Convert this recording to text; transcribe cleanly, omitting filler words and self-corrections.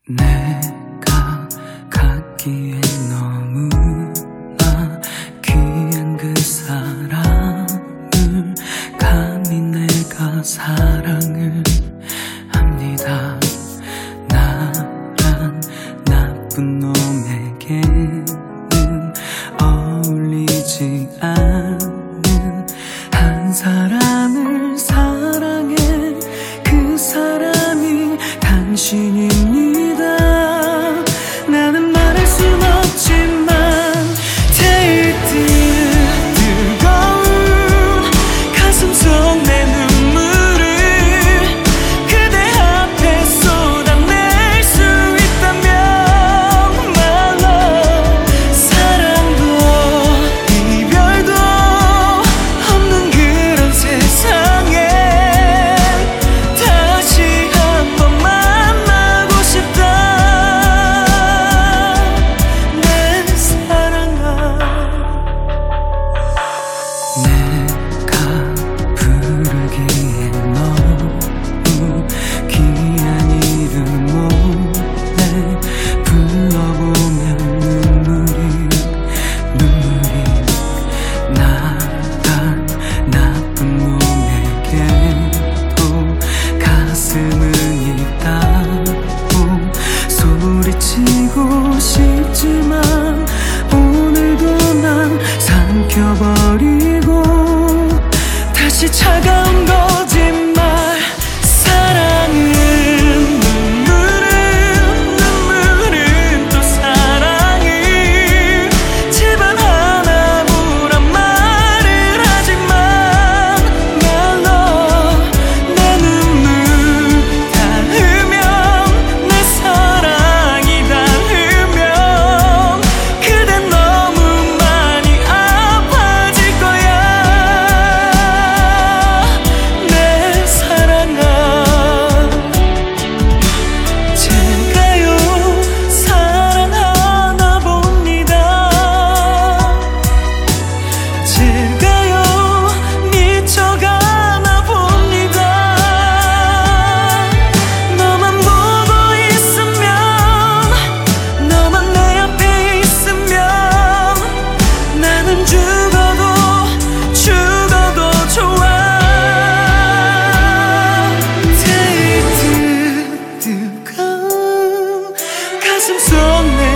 내가 갖기에 너무나 귀한 그 사랑을 감히 내가 사랑을 합니다. 나란 나쁜 놈에게는 어울리지 않는 한 사람을 사랑해. 그 사람이 당신입니다. 나는 말할 순 없지만 제일 뜨거운 가슴 속 내 눈물을 그대 앞에 쏟아낼 수 있다면 My love, 사랑도 이별도 없는 그런 세상에 다시 한번 만나고 싶다. 내 사랑아, 내가 부르기에 너무 귀한 이름 몰래 불러보면 눈물이 나란 나쁜 놈에게도 가슴은 있다고 소리치고 싶지만 오늘도 난 삼켜버리고 다시 차가운 거짓말. 사랑은 눈물은 또 사랑을 제발 하나보란 말을 하지만 My love, 내 눈물 닿으면 내 사랑이 닿으면 그댄 너무 많이 아파질 거야. 내 사랑아, 제가요 사랑하나 봅니다. 제가요 미쳐가나 봅니다. 너만 보고 있으면, 너만 내 앞에 있으면 나는 죽어도 좋아. 제일 뜨거운 가슴 속 내